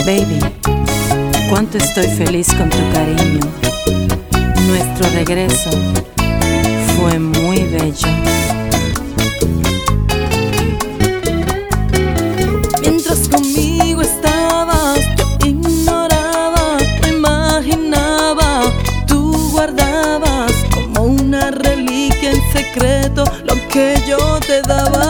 Baby, cuánto estoy feliz con tu cariño. Nuestro regreso fue muy bello. Mientras conmigo estabas, yo ignoraba, no imaginaba. Tú guardabas como una reliquia en secreto lo que yo te daba.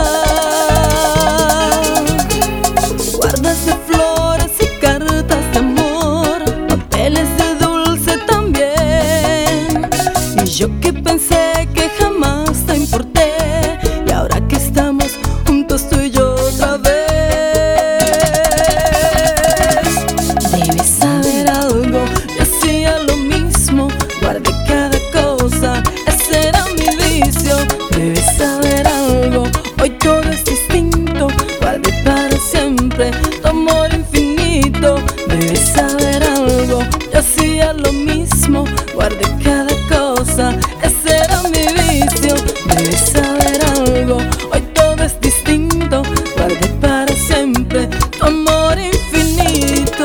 Guardas de flores y cartas de amor, papeles de dulce también. Y yo que pensé que jamás te importé, y ahora que estamos juntos tú y yo otra vez. Debes saber algo, yo hacía lo mismo, guardé cada cosa, ese era mi vicio. Debes saber algo, hoy todo es distinto, guardé para siempre tu amor infinito. Debes saber algo, yo hacía lo mismo, guardé cada cosa, ese era mi vicio. Debes saber algo, hoy todo es distinto, guardé para siempre tu amor infinito.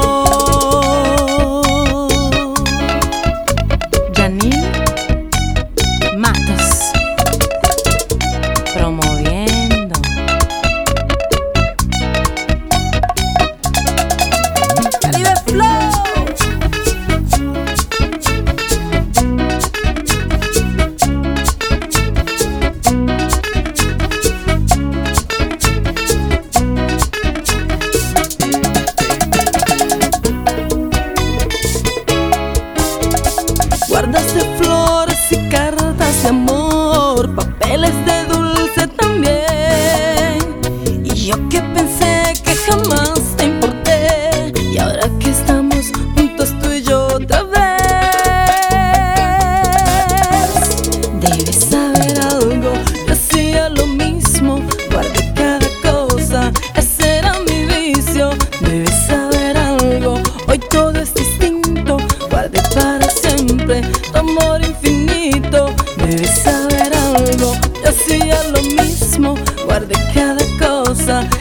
Janine Matos, promoviendo. Caribe Flow. Guardas de flores y cartas de amor, papeles de dulce también. Y yo que pensé que jamás te importé, y ahora que estamos juntos tú y yo otra vez. Debes saber algo, yo hacía lo mismo, guardé cada cosa, ese era mi vicio. Debes saber algo, hoy todo es distinto, guardé para siempre tu amor infinito. Debes saber algo, yo hacía lo mismo, guardé cada cosa,